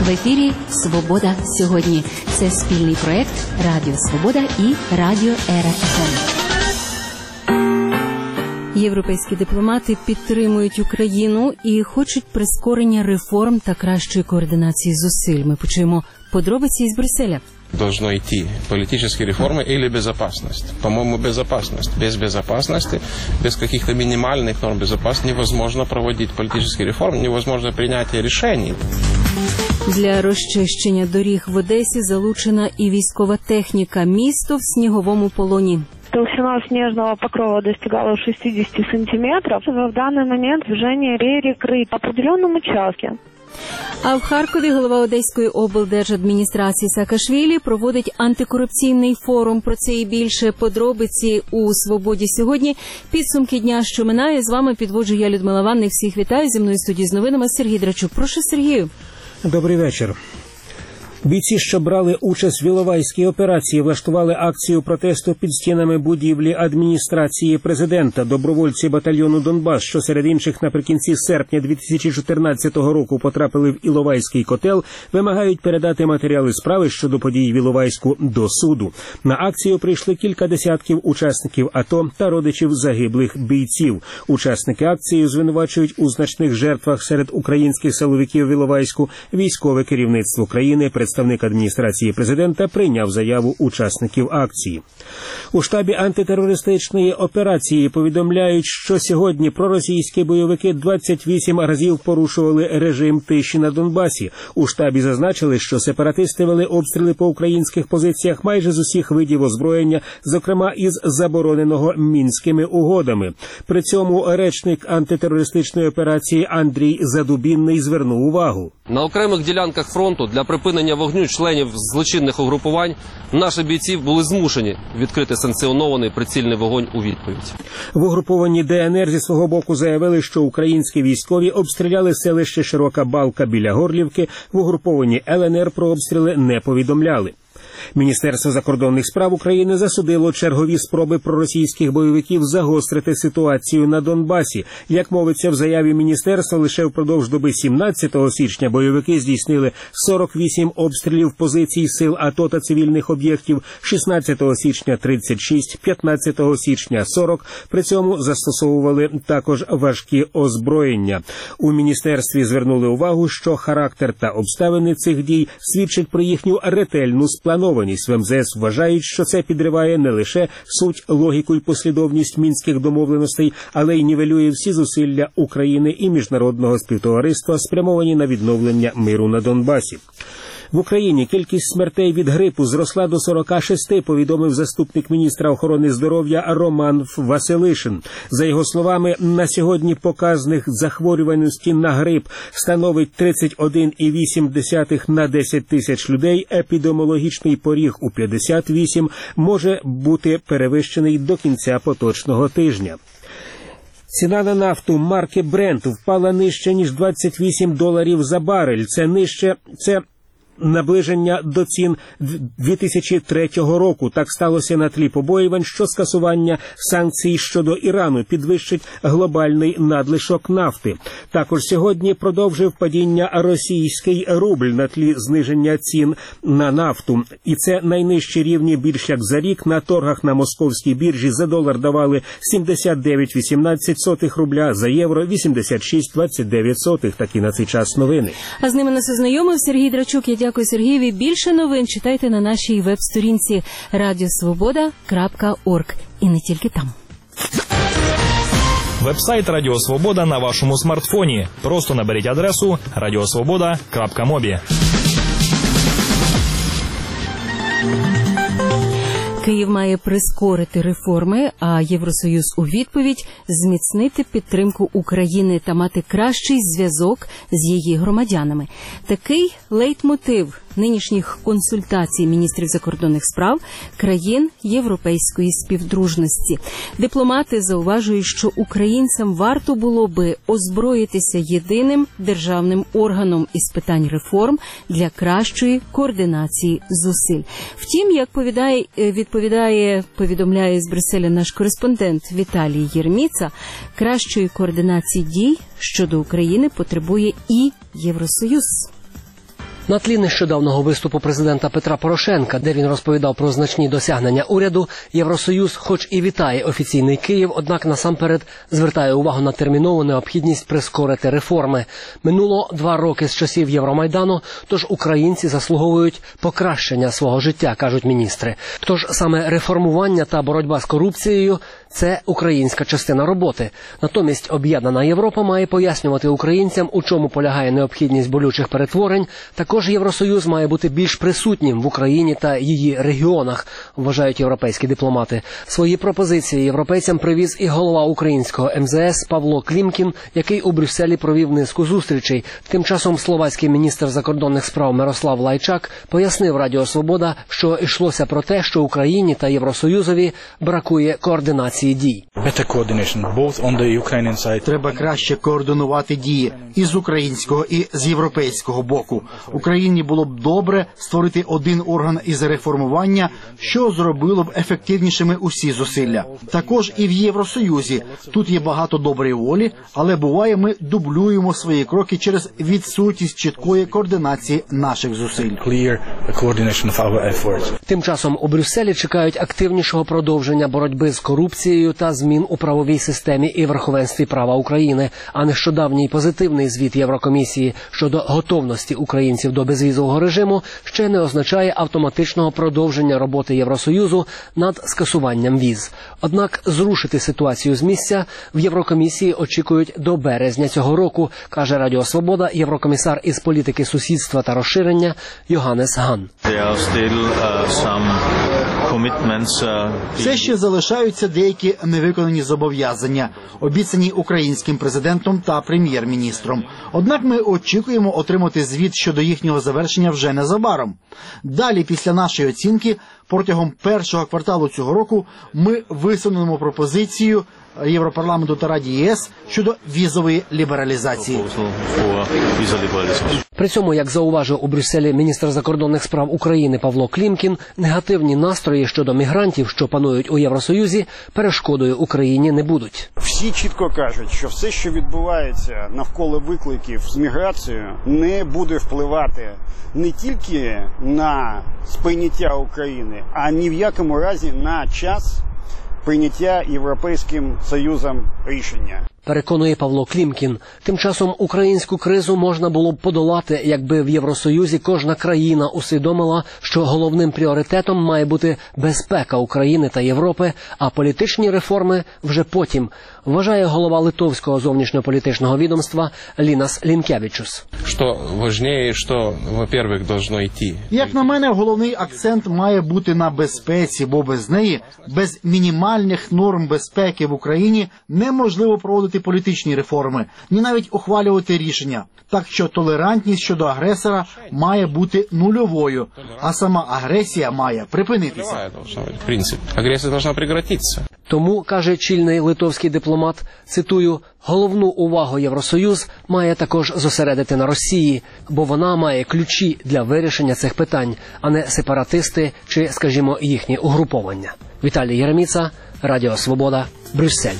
В ефірі «Свобода сьогодні». Це спільний проєкт Радіо Свобода і Радіо РФМ. Європейські дипломати підтримують Україну і хочуть прискорення реформ та кращої координації зусиль. Ми почуємо подробиці із Брюсселя. Должно идти политические реформы или безопасность. По-моему, безопасность. Без безопасности, без каких-то минимальных норм безопасности невозможно проводить политические реформы, невозможно принятие решений. Для розчищення доріг в Одесі залучена і військова техніка. Місто в сніговому полоні. Толщина снежного покрова достигала 60 сантиметров. В данный момент движение перекрыто по определенном участке. А в Харкові голова Одеської облдержадміністрації Саакашвілі проводить антикорупційний форум. Про це і більше подробиці у «Свободі сьогодні». Підсумки дня, що минає. З вами підводжу я, Людмила Ванник. Всіх вітаю. Зі мною в студії з новинами Сергій Драчук. Прошу, Сергію. Добрий вечір. Бійці, що брали участь в Іловайській операції, влаштували акцію протесту під стінами будівлі адміністрації президента. Добровольці батальйону «Донбас», що серед інших наприкінці серпня 2014 року потрапили в Іловайський котел, вимагають передати матеріали справи щодо подій в Іловайську до суду. На акцію прийшли кілька десятків учасників АТО та родичів загиблих бійців. Учасники акції звинувачують у значних жертвах серед українських силовиків в Іловайську. Військове керівництво країни, представник адміністрації президента, прийняв заяву учасників акції. У штабі антитерористичної операції повідомляють, що сьогодні проросійські бойовики 28 разів порушували режим тиші на Донбасі. У штабі зазначили, що сепаратисти вели обстріли по українських позиціях майже з усіх видів озброєння, зокрема із забороненого Мінськими угодами. При цьому речник антитерористичної операції Андрій Задубінний звернув увагу. На окремих ділянках фронту для припинення вогню членів злочинних угрупувань наші бійці були змушені відкрити санкціонований прицільний вогонь у відповідь. В угрупованні ДНР зі свого боку заявили, що українські військові обстріляли селище Широка Балка біля Горлівки. В угрупованні ЛНР про обстріли не повідомляли. Міністерство закордонних справ України засудило чергові спроби проросійських бойовиків загострити ситуацію на Донбасі. Як мовиться в заяві міністерства, лише впродовж доби 17 січня бойовики здійснили 48 обстрілів позицій сил АТО та цивільних об'єктів, 16 січня 36, 15 січня 40. При цьому застосовували також важкі озброєння. У міністерстві звернули увагу, що характер та обставини цих дій свідчать про їхню ретельну спланованість. В МЗС вважають, що це підриває не лише суть, логіку і послідовність мінських домовленостей, але й нівелює всі зусилля України і міжнародного співтовариства, спрямовані на відновлення миру на Донбасі. В Україні кількість смертей від грипу зросла до 46, повідомив заступник міністра охорони здоров'я Роман Василишин. За його словами, на сьогодні показник захворюваності на грип становить 31,8 на 10 тисяч людей. Епідеміологічний поріг у 58 може бути перевищений до кінця поточного тижня. Ціна на нафту марки Brent впала нижче, ніж $28 за барель. Це наближення до цін 2003 року. Так сталося на тлі побоювань, що скасування санкцій щодо Ірану підвищить глобальний надлишок нафти. Також сьогодні продовжив падіння російський рубль на тлі зниження цін на нафту. І це найнижчі рівні більш як за рік. На торгах на московській біржі за долар давали 79,18 рубля, за євро 86,29. Такі на цей час новини. А з ними нас ознайомив Сергій Драчук. Я дякую Сергієві. Більше новин читайте на нашій веб-сторінці radiosvoboda.org. І не тільки там. Веб-сайт Радіо Свобода на вашому смартфоні. Просто наберіть адресу radiosvoboda.mobi. Київ має прискорити реформи, а Євросоюз у відповідь зміцнити підтримку України та мати кращий зв'язок з її громадянами. Такий лейтмотив нинішніх консультацій міністрів закордонних справ країн Європейської співдружності. Дипломати зауважують, що українцям варто було би озброїтися єдиним державним органом із питань реформ для кращої координації зусиль. Втім, як повідомляє з Брюсселя наш кореспондент Віталій Єрміца, кращої координації дій щодо України потребує і Євросоюз. На тлі нещодавнього виступу президента Петра Порошенка, де він розповідав про значні досягнення уряду, Євросоюз хоч і вітає офіційний Київ, однак насамперед звертає увагу на термінову необхідність прискорити реформи. Минуло 2 роки з часів Євромайдану, тож українці заслуговують покращення свого життя, кажуть міністри. Тож саме реформування та боротьба з корупцією – це українська частина роботи. Натомість об'єднана Європа має пояснювати українцям, у чому полягає необхідність болючих перетворень. Також Євросоюз має бути більш присутнім в Україні та її регіонах, вважають європейські дипломати. Свої пропозиції європейцям привіз і голова українського МЗС Павло Клімкін, який у Брюсселі провів низку зустрічей. Тим часом словацький міністр закордонних справ Мирослав Лайчак пояснив Радіо Свобода, що йшлося про те, що Україні та Євросоюзові бракує координації дій. Треба краще координувати дії і з українського, і з європейського боку. Україні було б добре створити один орган із реформування, що зробило б ефективнішими усі зусилля. Також і в Євросоюзі. Тут є багато доброї волі, але буває ми дублюємо свої кроки через відсутність чіткої координації наших зусиль. Тим часом у Брюсселі чекають активнішого продовження боротьби з корупцією та змін у правовій системі і верховенстві права України, а нещодавній позитивний звіт Єврокомісії щодо готовності українців до безвізового режиму ще не означає автоматичного продовження роботи Євросоюзу над скасуванням віз. Однак зрушити ситуацію з місця в Єврокомісії очікують до березня цього року, каже Радіо Свобода єврокомісар із політики сусідства та розширення Йоханнес Ган. Все ще залишаються деякі невиконані зобов'язання, обіцяні українським президентом та прем'єр-міністром. Однак ми очікуємо отримати звіт щодо їхнього завершення вже незабаром. Далі, після нашої оцінки, протягом першого кварталу цього року ми висунемо пропозицію Європарламенту та Раді ЄС щодо візової лібералізації. При цьому, як зауважив у Брюсселі міністр закордонних справ України Павло Клімкін, негативні настрої щодо мігрантів, що панують у Євросоюзі, перешкодою Україні не будуть. Всі чітко кажуть, що все, що відбувається навколо викликів з міграцією, не буде впливати не тільки на сприйняття України, а ні в якому разі на час прийняття Європейським Союзом рішення. Переконує Павло Клімкін. Тим часом українську кризу можна було б подолати, якби в Євросоюзі кожна країна усвідомила, що головним пріоритетом має бути безпека України та Європи, а політичні реформи вже потім, вважає голова литовського зовнішньополітичного відомства Лінас Лінкевичус. Що важливіше, що, во-первых, должно йти. Як на мене, головний акцент має бути на безпеці, бо без неї, без мінімальних норм безпеки в Україні неможливо проводити політичні реформи, ні навіть ухвалювати рішення. Так що толерантність щодо агресора має бути нульовою, а сама агресія має припинитися. В принципі, агресія повинна прекратитися. Тому, каже чільний литовський дипломат, цитую, головну увагу Євросоюз має також зосередити на Росії, бо вона має ключі для вирішення цих питань, а не сепаратисти чи, скажімо, їхні угруповання. Віталій Єреміца, Радіо Свобода, Брюссель.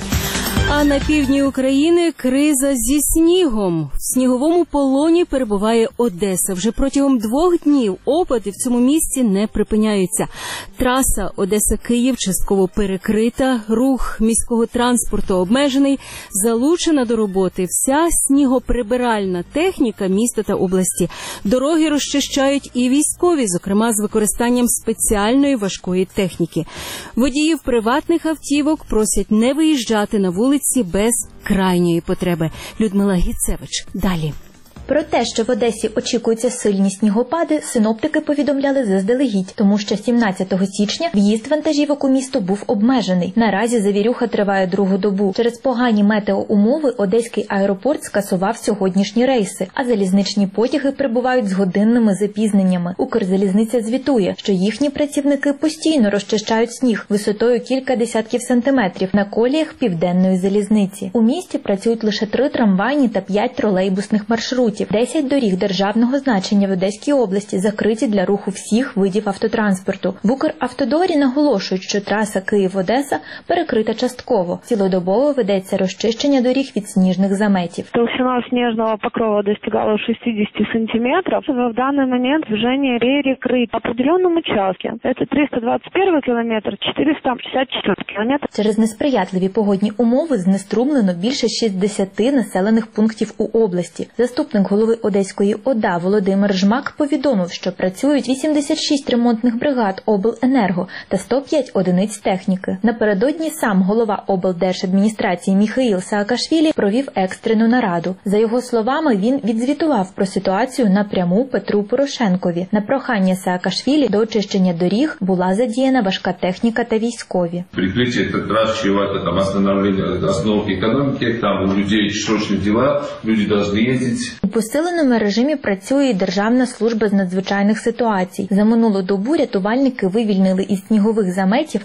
А на півдні України криза зі снігом. В сніговому полоні перебуває Одеса. Вже протягом 2 днів опади в цьому місті не припиняються. Траса Одеса-Київ частково перекрита, рух міського транспорту обмежений, залучена до роботи вся снігоприбиральна техніка міста та області. Дороги розчищають і військові, зокрема з використанням спеціальної важкої техніки. Водіїв приватних автівок просять не виїжджати на вулиці без крайньої потреби. Людмила Гіцевич. Далі. Про те, що в Одесі очікуються сильні снігопади, синоптики повідомляли заздалегідь, тому що 17 січня в'їзд вантажівок у місто був обмежений. Наразі завірюха триває 2-гу добу. Через погані метеоумови Одеський аеропорт скасував сьогоднішні рейси, а залізничні потяги прибувають з годинними запізненнями. Укрзалізниця звітує, що їхні працівники постійно розчищають сніг висотою кілька десятків сантиметрів на коліях південної залізниці. У місті працюють лише 3 трамвайні та 5 тролейбусних маршрутів. маршрутів. 10 доріг державного значення в Одеській області закриті для руху всіх видів автотранспорту. В Укравтодорі наголошують, що траса Київ-Одеса перекрита частково. Цілодобово ведеться розчищення доріг від сніжних заметів. Толщина снежного покрова достигала 60 сантиметров. В данный момент движение перекрыто по определенному участку. Это 321 километр, 464 километр. Через несприятливі погодні умови знеструмлено більше 60 населених пунктів у області. Заступник голови Одеської ОДА Володимир Жмак повідомив, що працюють 86 ремонтних бригад обленерго та 105 одиниць техніки. Напередодні сам голова облдержадміністрації Міхаїл Саакашвілі провів екстрену нараду. За його словами, він відзвітував про ситуацію напряму Петру Порошенкові. На прохання Саакашвілі до очищення доріг була задіяна важка техніка та військові. Прикриття – це раз чого-то, там, остановлення основ економіки, там у людей срочні діла, люди повинні їздити. У посиленому режимі працює і Державна служба з надзвичайних ситуацій. За минулу добу рятувальники вивільнили із снігових заметів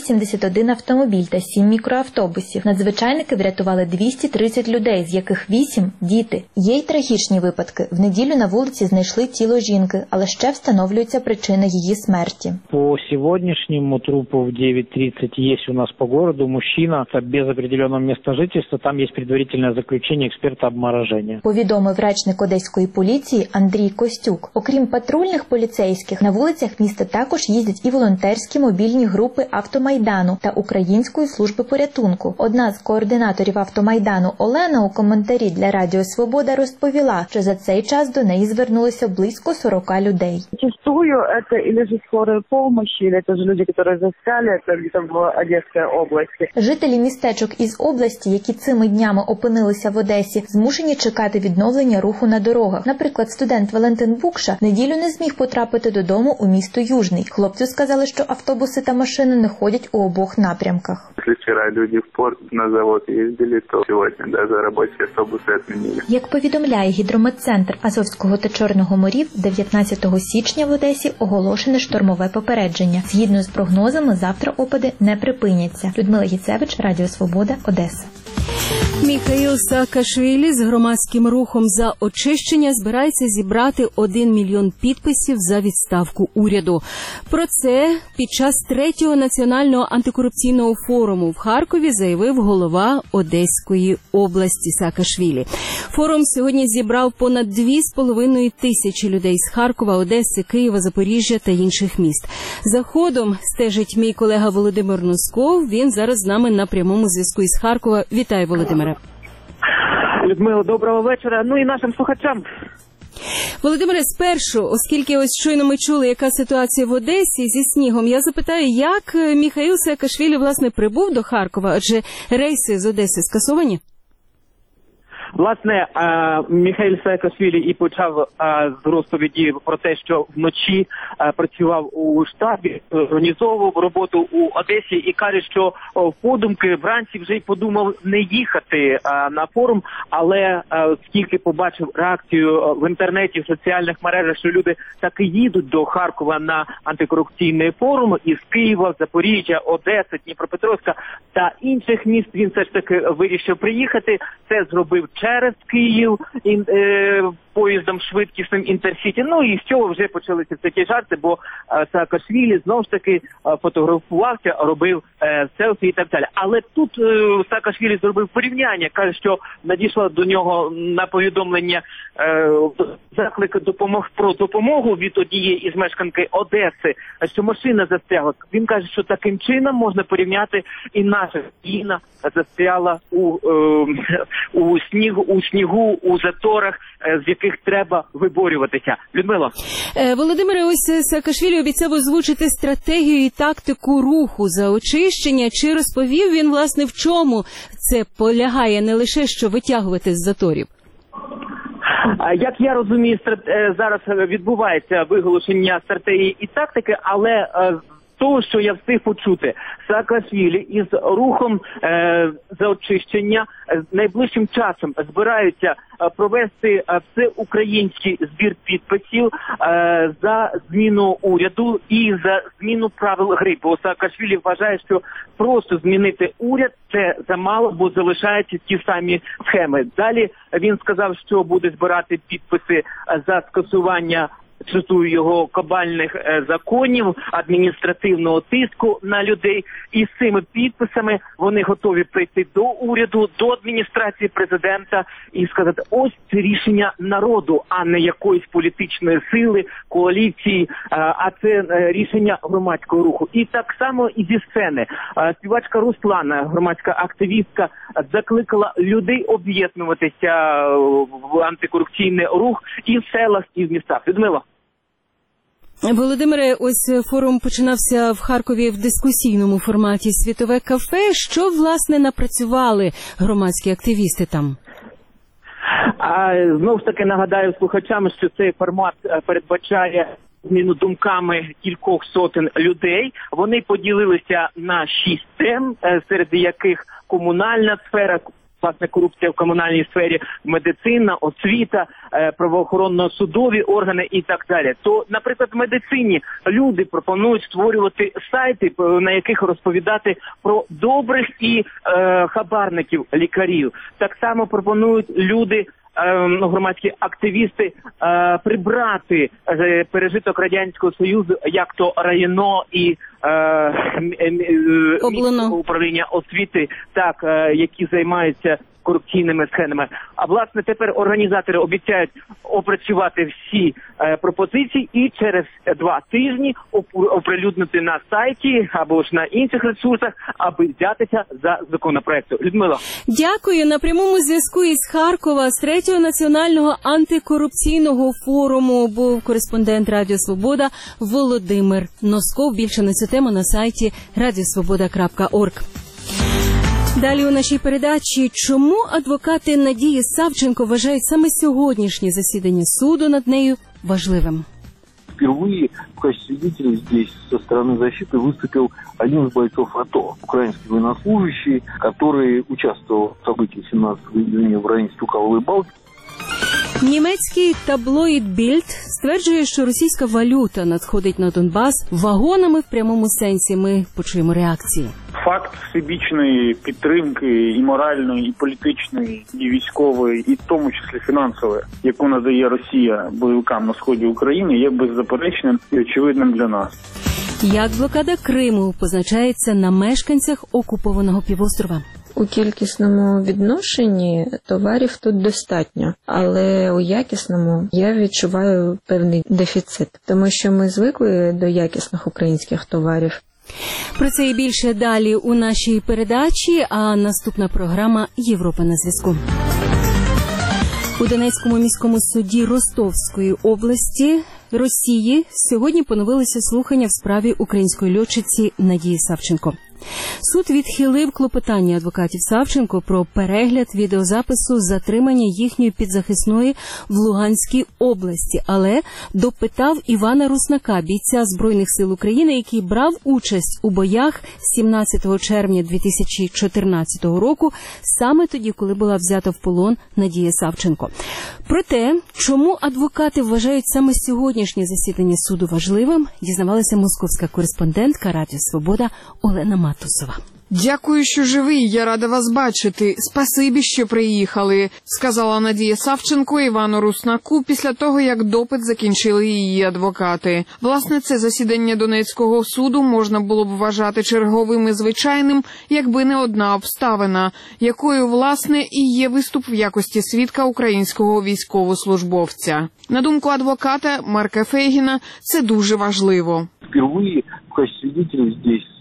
181 автомобіль та 7 мікроавтобусів. Надзвичайники врятували 230 людей, з яких 8 – діти. Є й трагічні випадки. В неділю на вулиці знайшли тіло жінки, але ще встановлюється причина її смерті. По сьогоднішньому трупу в 9:30 є у нас по городу мужчина без определеного місця жительства. Там є предварительне заключення експерта обмороження. Повідомив речник Одеської поліції Андрій Костюк. Окрім патрульних поліцейських, на вулицях міста також їздять і волонтерські мобільні групи Автомайдану та Української служби порятунку. Одна з координаторів Автомайдану Олена у коментарі для Радіо Свобода розповіла, що за цей час до неї звернулося близько 40 людей. Зачастую це или же скорая помощь, или це ж люди, які застряли в Одеській області. Жителі містечок із області, які цими днями опинилися в Одесі, змушені чекати відновлення руху на дорогах. Наприклад, студент Валентин Букша неділю не зміг потрапити додому у місто Южний. Хлопцю сказали, що автобуси та машини не ходять у обох напрямках. Вчора люди в порт на завод їздили, то сьогодні навіть робочі автобуси відмінили. Як повідомляє гідрометцентр Азовського та Чорного морів, 19 січня в Одесі оголошене штормове попередження. Згідно з прогнозами, завтра опади не припиняться. Людмила Гіцевич, Радіо Свобода, Одеса. Міхаїл Саакашвілі з громадським рухом за очищення збирається зібрати 1 мільйон підписів за відставку уряду. Про це під час 3-го національного антикорупційного форуму в Харкові заявив голова Одеської області Саакашвілі. Форум сьогодні зібрав понад 2,5 тисячі людей з Харкова, Одеси, Києва, Запоріжжя та інших міст. За ходом стежить мій колега Володимир Носков. Він зараз з нами на прямому зв'язку із Харкова. Вітаю, Володимире. Людмила, доброго вечора. Ну і нашим слухачам. Володимире, спершу, оскільки ось щойно ми чули, яка ситуація в Одесі зі снігом, я запитаю, як Міхаїл Саакашвілі, власне, прибув до Харкова, адже рейси з Одеси скасовані? Власне, Міхаїл Саакашвілі і почав з розповіді про те, що вночі працював у штабі, організовував роботу у Одесі і каже, що подумки вранці вже й подумав не їхати на форум, але оскільки побачив реакцію в інтернеті, в соціальних мережах, що люди так і їдуть до Харкова на антикорупційний форум із Києва, Запоріжжя, Одеси, Дніпропетровська та інших міст, він все ж таки вирішив приїхати. Це зробив через Київ поїздом швидкісним Інтерсіті. Ну і з цього вже почалися такі жарти, бо Саакашвілі знову ж таки фотографувався, робив селфі і так далі. Але тут Саакашвілі зробив порівняння, каже, що надійшло до нього на повідомлення заклик про допомогу від однієї із мешканки Одеси, що машина застрягла. Він каже, що таким чином можна порівняти і наша країна застряла у снігу, у заторах, з яких треба виборюватися. Людмила. Володимире, ось Саакашвілі обіцяв озвучити стратегію і тактику руху за очищення. Чи розповів він, власне, в чому це полягає, не лише що витягувати з заторів? Як я розумію, зараз відбувається виголошення стратегії і тактики, але того, що я встиг почути, Саакашвілі із рухом за очищення найближчим часом збираються провести всеукраїнський збір підписів за зміну уряду і за зміну правил гри. Бо Саакашвілі вважає, що просто змінити уряд – це замало, бо залишаються ті самі схеми. Далі він сказав, що буде збирати підписи за скасування, цитую його, кабальних законів, адміністративного тиску на людей. І з цими підписами вони готові прийти до уряду, до адміністрації президента і сказати, ось це рішення народу, а не якоїсь політичної сили, коаліції, а це рішення громадського руху. І так само і зі сцени. Співачка Руслана, громадська активістка, закликала людей об'єднуватися в антикорупційний рух і в селах, і в містах. Людмила. Володимире, ось форум починався в Харкові в дискусійному форматі «Світове кафе». Що, власне, напрацювали громадські активісти там? Знову ж таки нагадаю слухачам, що цей формат передбачає зміну думками кількох сотень людей. Вони поділилися на 6 тем, серед яких комунальна сфера, власне, корупція в комунальній сфері, медицина, освіта, правоохоронно-судові органи і так далі. То, наприклад, в медицині люди пропонують створювати сайти, на яких розповідати про добрих і хабарників лікарів. Так само пропонують люди, громадські активісти, прибрати пережиток Радянського Союзу, як то районо і міського управління освіти, так, які займаються корупційними схемами. А власне тепер організатори обіцяють опрацювати всі пропозиції і через 2 тижні оприлюднити на сайті або ж на інших ресурсах, аби взятися за законопроекту. Людмила. Дякую. На прямому зв'язку із Харкова з 3-го національного антикорупційного форуму був кореспондент Радіо Свобода Володимир Носков. Більше на цю тему на сайті radiosvoboda.org. Далі у нашій передачі, чому адвокати Надії Савченко вважають саме сьогоднішнє засідання суду над нею важливим? Впервые в качестве свидетеля здесь со стороны защиты выступил один из бойцов АТО, украинский военнослужащий, который участвовал в событиях 17 июня в районе Стукаловой Балки. Німецький таблоїд Більд стверджує, що російська валюта надходить на Донбас вагонами в прямому сенсі. Ми почуємо реакції. Факт всебічної підтримки і моральної, і політичної, і військової, і в тому числі фінансової, яку надає Росія бойовикам на сході України, є беззаперечним і очевидним для нас. Як блокада Криму позначається на мешканцях окупованого півострова? У кількісному відношенні товарів тут достатньо, але у якісному я відчуваю певний дефіцит, тому що ми звикли до якісних українських товарів. Про це і більше далі у нашій передачі, а наступна програма «Європа на зв'язку». У Донецькому міському суді Ростовської області Росії сьогодні поновилися слухання в справі української льотчиці Надії Савченко. Суд відхилив клопотання адвокатів Савченко про перегляд відеозапису затримання їхньої підзахисної в Луганській області, але допитав Івана Руснака, бійця Збройних сил України, який брав участь у боях 17 червня 2014 року, саме тоді, коли була взята в полон Надія Савченко. Про те, чому адвокати вважають саме сьогоднішнє засідання суду важливим, дізнавалася московська кореспондентка Радіо Свобода Олена Матусова. Дякую, що живий. Я рада вас бачити. Спасибі, що приїхали, сказала Надія Савченко Івану Руснаку після того, як допит закінчили її адвокати. Власне, це засідання Донецького суду можна було б вважати черговим і звичайним, якби не одна обставина, якою, власне, і є виступ в якості свідка українського військовослужбовця. На думку адвоката Марка Фейгіна, це дуже важливо. Впервые в качестве свидетеля здесь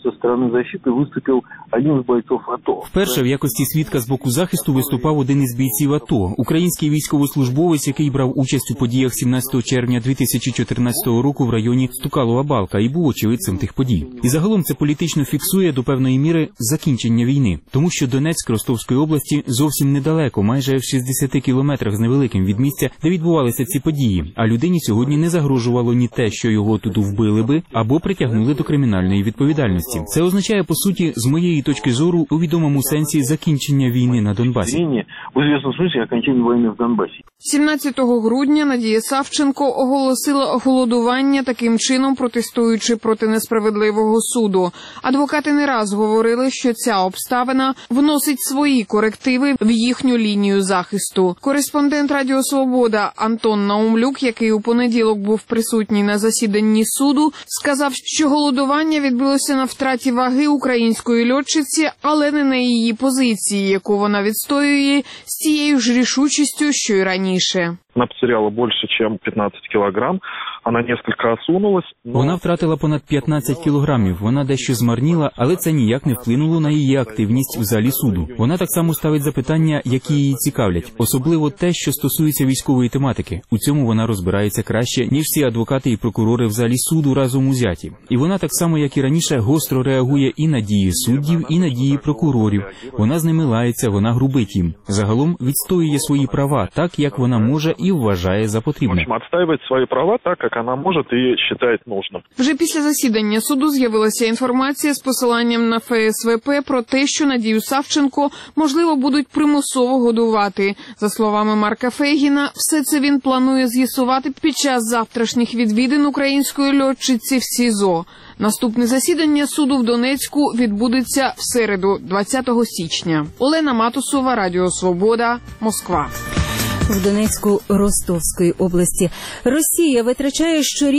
со стороны защиты выступил один из бойцов АТО. Вперше в якості свідка з боку захисту виступав один із бійців АТО, український військовослужбовець, який брав участь у подіях 17 червня 2014 року в районі Стукалова Балка і був очевидцем тих подій. І загалом це політично фіксує до певної міри закінчення війни, тому що Донецьк Ростовської області зовсім недалеко, майже в 60 кілометрах з невеликим від місця, де відбувалися ці події, а людині сьогодні не загрожувало ні те, що його тут вбили би, або притягнули до кримінальної відповідальності. Це означає, по суті, з моєї точки зору, у відомому сенсі закінчення війни на Донбасі. У звісному смислі закінчення війни в Донбасі. 17 грудня Надія Савченко оголосила голодування, таким чином протестуючи проти несправедливого суду. Адвокати не раз говорили, що ця обставина вносить свої корективи в їхню лінію захисту. Кореспондент Радіо Свобода Антон Наумлюк, який у понеділок був присутній на засіданні суду, сказав, що голодування відбулося на втраті ваги української льотчиці, але не на її позиції, яку вона відстоює з тією ж рішучістю, що й раніше. Она потеряла больше, чем 15 килограмм. Она несколько осунулась. Вона втратила понад 15 кілограмів. Вона дещо змарніла, але це ніяк не вплинуло на її активність в залі суду. Вона так само ставить запитання, які її цікавлять. Особливо те, що стосується військової тематики. У цьому вона розбирається краще, ніж всі адвокати і прокурори в залі суду разом узяті. І вона так само, як і раніше, гостро реагує і на дії суддів, і на дії прокурорів. Вона з ними лається, вона грубить їм. Загалом відстоює свої права так, як вона може і вважає за потрібне. Відстоює свої права так, як вона може і вважає нужним. Вже після засідання суду з'явилася інформація з посиланням на ФСВП про те, що Надію Савченко, можливо, будуть примусово годувати. За словами Марка Фейгіна, все це він планує з'ясувати під час завтрашніх відвідин української льотчиці в СІЗО. Наступне засідання суду в Донецьку відбудеться в середу, 20 січня. Олена Матусова, Радіо Свобода, Москва. В Донецьку Ростовської області Росія витрачає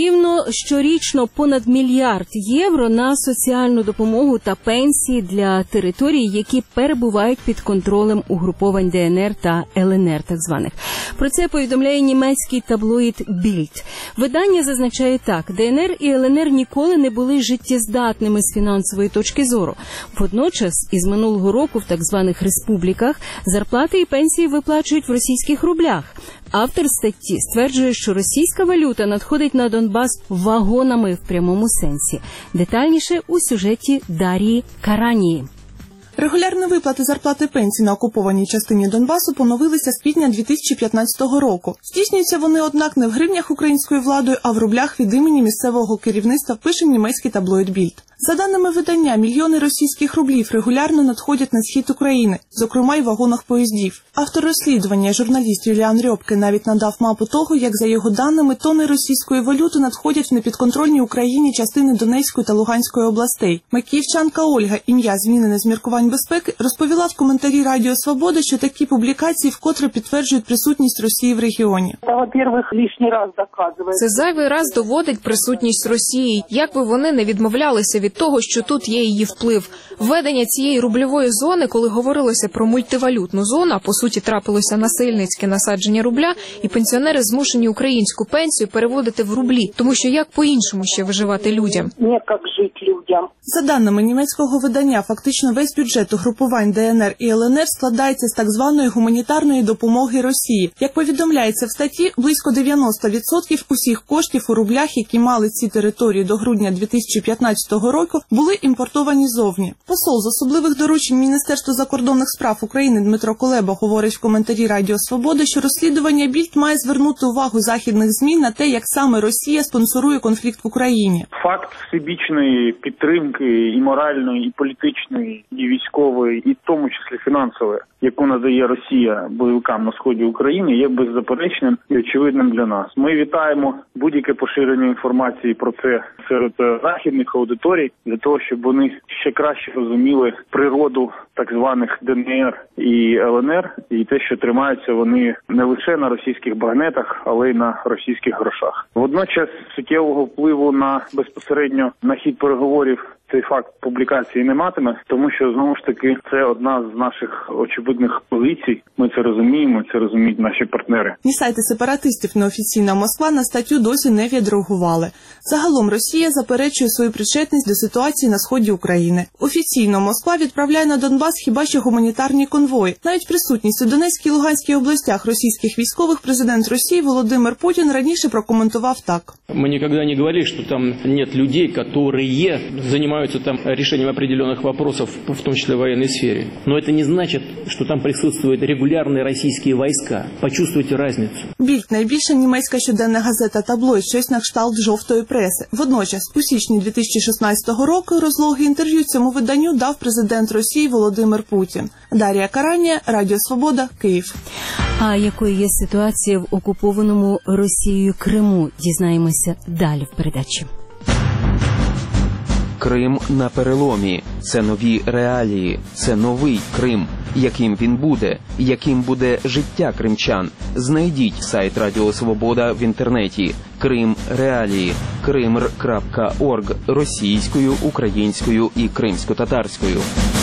щорічно понад $1 мільярд на соціальну допомогу та пенсії для територій, які перебувають під контролем угруповань ДНР та ЛНР так званих. Про це повідомляє німецький таблоїд Bild. Видання зазначає так: ДНР і ЛНР ніколи не були життєздатними з фінансової точки зору. Водночас, із минулого року в так званих республіках зарплати і пенсії виплачують в російських рублях. Автор статті стверджує, що російська валюта надходить на Донбас вагонами в прямому сенсі. Детальніше у сюжеті Дарії Каранії. Регулярні виплати зарплати пенсій на окупованій частині Донбасу поновилися з квітня 2015 року. Здійснюються вони, однак, не в гривнях українською владою, а в рублях від імені місцевого керівництва, пише німецький таблоїд Bild. За даними видання, мільйони російських рублів регулярно надходять на схід України, зокрема й в вагонах поїздів. Автор розслідування, журналіст Юліан Рьопке, навіть надав мапу того, як, за його даними, тони російської валюти надходять в непідконтрольні Україні частини Донецької та Луганської областей. Макіївчанка Ольга, ім'я змінене з міркувань безпеки, розповіла в коментарі Радіо Свобода, що такі публікації вкотре підтверджують присутність Росії в регіоні. Це зайвий раз доводить присутність Росії. Як би вони не відмовлялися від того, що тут є її вплив. Введення цієї рубльової зони, коли говорилося про мультивалютну зону, а по суті трапилося насильницьке насадження рубля, і пенсіонери змушені українську пенсію переводити в рублі, тому що як по-іншому ще виживати людям? За даними німецького видання, фактично весь бюджет угрупувань ДНР і ЛНР складається з так званої гуманітарної допомоги Росії. Як повідомляється в статті, близько 90% усіх коштів у рублях, які мали ці території до грудня 2015 року, були імпортовані зовні. Посол з особливих доручень Міністерства закордонних справ України Дмитро Кулеба говорить в коментарі Радіо Свобода, що розслідування Bild має звернути увагу західних ЗМІ на те, як саме Росія спонсорує конфлікт в Україні. Факт всебічної підтримки і моральної, і політичної, і військової, і в тому числі фінансової, яку надає Росія бойовикам на сході України, є беззаперечним і очевидним для нас. Ми вітаємо будь-яке поширення інформації про це серед західних аудиторій, для того, щоб вони ще краще розуміли природу так званих ДНР і ЛНР, і те, що тримаються вони не лише на російських багнетах, але й на російських грошах. Водночас суттєвого впливу на безпосередньо на хід переговорів це цей факт публікації не матиме, тому що, знову ж таки, це одна з наших очевидних позицій. Ми це розуміємо, це розуміють наші партнери. Ні сайти сепаратистів, неофіційна Москва на статтю досі не відреагували. Загалом Росія заперечує свою причетність до ситуації на сході України. Офіційно Москва відправляє на Донбас хіба що гуманітарні конвої. Навіть присутність у Донецькій і Луганській областях російських військових президент Росії Володимир Путін раніше прокоментував так. Мы никогда не говорили, что там нет людей, которые занимаются там решением определенных вопросов, в том числе в военной сфере. Но это не значит, что там присутствуют регулярные российские войска. Почувствуйте разницу. Більд – найбільша німецька щоденна газета «Таблоїд», щось на кшталт жовтої преси. Водночас, у січні 2016 року розлоге інтерв'ю цьому виданню дав президент Росії Володимир Путін. Дар'я Каранія, Радіо Свобода, Київ. А якою є ситуація в окупованому Росією Криму, дізнаємося далі в передачі. Крим на переломі. Це нові реалії. Це новий Крим. Яким він буде? Яким буде життя кримчан? Знайдіть сайт Радіо Свобода в інтернеті. Крим реалії. krimr.org російською, українською і кримсько-татарською.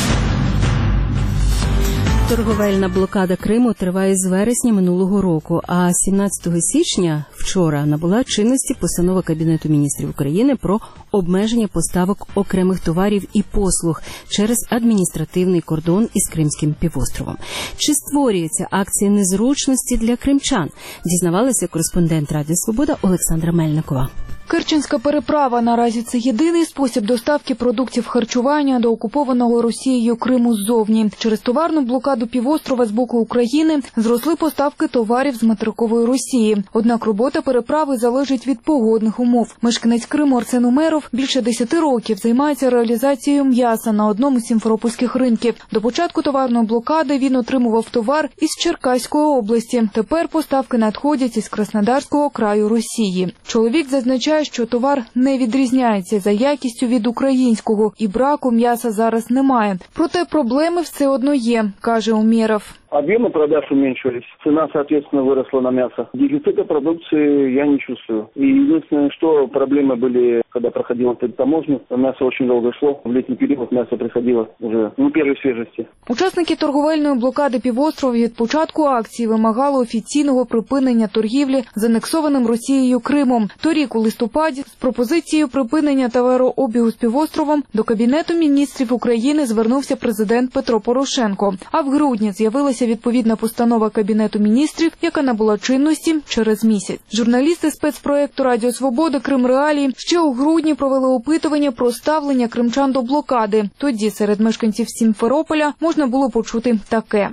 Торговельна блокада Криму триває з вересня минулого року, а 17 січня, вчора, набула чинності постанова Кабінету міністрів України про обмеження поставок окремих товарів і послуг через адміністративний кордон із Кримським півостровом. Чи створює ця акція незручності для кримчан? Дізнавалася кореспондент Радіо Свобода Олександра Мельникова. Керченська переправа наразі це єдиний спосіб доставки продуктів харчування до окупованого Росією Криму ззовні. Через товарну блокаду півострова з боку України зросли поставки товарів з материкової Росії. Однак робота переправи залежить від погодних умов. Мешканець Криму Арсен Умеров більше 10 років займається реалізацією м'яса на одному з сімферопольських ринків. До початку товарної блокади він отримував товар із Черкаської області. Тепер поставки надходять із Краснодарського краю Росії. Чоловік зазначає, що товар не відрізняється за якістю від українського і браку м'яса зараз немає. Проте проблеми все одно є, каже Умеров. Объемы продаж уменьшились, цена, соответственно, выросла на мясо. Дефицита продукции я не чувствую. И единственное, что проблемы были, когда проходила таможню, мясо очень долго шло. В летний период мясо приходило уже первой свежести. Учасники торговельної блокади півострова від початку акції вимагали офіційного припинення торгівлі з анексованим Росією Кримом. Торік у листопаді з пропозицією припинення товарообігу з півостровом до Кабінету міністрів України звернувся президент Петро Порошенко. А в грудні з'явилася відповідна постанова Кабінету міністрів, яка набула чинності через місяць. Журналісти спецпроєкту Радіо Свобода Крим Реалії ще у грудні провели опитування про ставлення кримчан до блокади. Тоді серед мешканців Сімферополя можна було почути таке.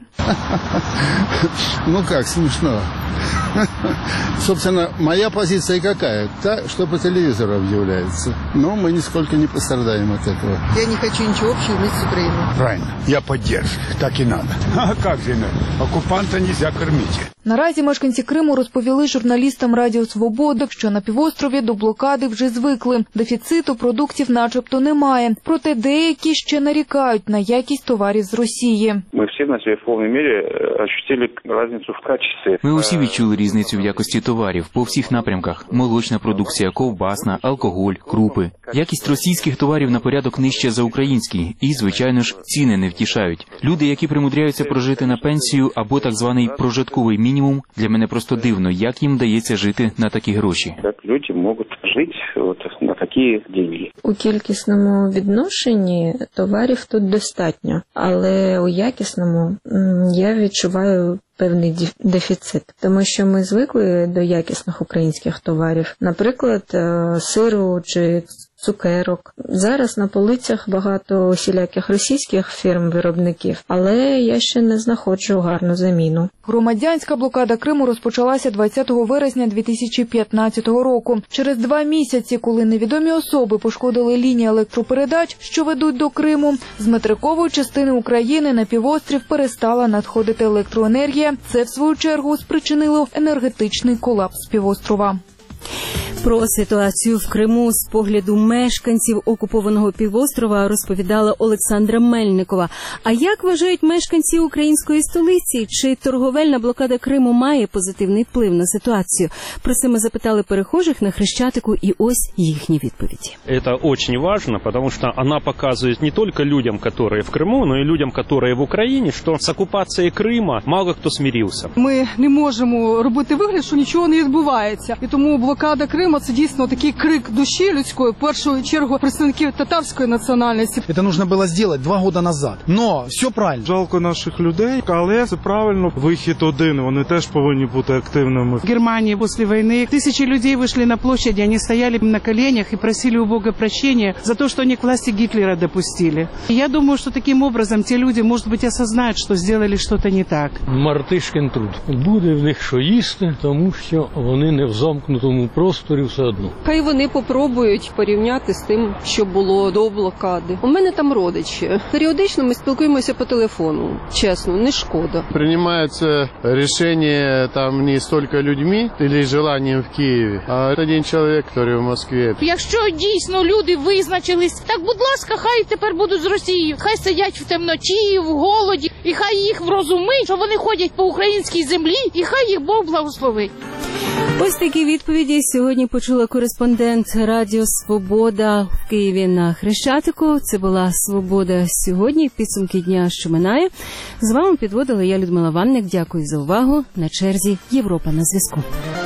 Ну як, смішно. Собственно, моя позиция какая? Та, что по телевизору объявляется. Но мы нисколько не пострадаем от этого. Я не хочу ничего общего иметь с Украиной. Правильно. Я поддерживаю. Так и надо. А как же иначе? Оккупанта нельзя кормить. Наразі мешканці Криму розповіли журналістам Радіо Свобода, що на півострові до блокади вже звикли. Дефіциту продуктів начебто немає. Проте деякі ще нарікають на якість товарів з Росії. Ми всі на себе в повній мірі відчули різницю в качестві. Ми усі відчули різницю в якості товарів по всіх напрямках. Молочна продукція, ковбасна, алкоголь, крупи. Якість російських товарів на порядок нижча за українські. І, звичайно ж, ціни не втішають. Люди, які примудряються прожити на пенсію або так званий прожитковий мінімум, для мене просто дивно, як їм вдається жити на такі гроші. Як люди можуть жити на такі гроші? У кількісному відношенні товарів тут достатньо, але у якісному я відчуваю певний дефіцит, тому що ми звикли до якісних українських товарів, наприклад, сиру чи цукерок. Зараз на полицях багато усіляких російських фірм-виробників, але я ще не знаходжу гарну заміну. Громадянська блокада Криму розпочалася 20 вересня 2015 року. Через 2 місяці, коли невідомі особи пошкодили лінії електропередач, що ведуть до Криму, з материкової частини України на півострів перестала надходити електроенергія. Це, в свою чергу, спричинило енергетичний колапс півострова. Про ситуацію в Криму з погляду мешканців окупованого півострова розповідала Олександра Мельникова. А як вважають мешканці української столиці? Чи торговельна блокада Криму має позитивний вплив на ситуацію? Про це ми запитали перехожих на Хрещатику, і ось їхні відповіді. Это очень важно, потому что она показывает не только людям, которые в Крыму, но и людям, которые в Украине, что с оккупацией Крыма мало хто смирився. Ми не можемо робити вигляд, що нічого не відбувається. І тому блокада Криму – це дійсно такий крик душі людської, в першу чергу представників татарської національності. Це потрібно було зробити 2 роки назад. Но все правильно. Жалко наших людей, але це правильно. Вихід один, вони теж повинні бути активними. В Германии после войны тысячи людей вышли на площади, они стояли на коленях и просили у Бога прощения за то, что они к власти Гитлера допустили. Я думаю, что таким образом те люди, может быть, осознают, что сделали что-то не так. Мартишкин труд. Буде в них що їсти, тому що вони не в замкнутому просторі все одно. Хай вони попробують порівняти з тим, що було до блокади. У мене там родичі. Періодично ми спілкуємося по телефону. Чесно, не шкода. Принимается решение там не столько людьми или желанием в Киеве, а один человек, который в Москве. Якщо дійсно люди визначились, так, будь ласка, хай тепер будуть з Росією. Хай сидять в темноті, в голоді, і хай їх врозумить, що вони ходять по українській землі, і хай їх Бог благословить. Ось такі відповіді сьогодні почула кореспондент Радіо Свобода в Києві на Хрещатику. Це була «Свобода сьогодні», підсумки дня, що минає. З вами підводила я, Людмила Ванник. Дякую за увагу. На черзі Європа на зв'язку.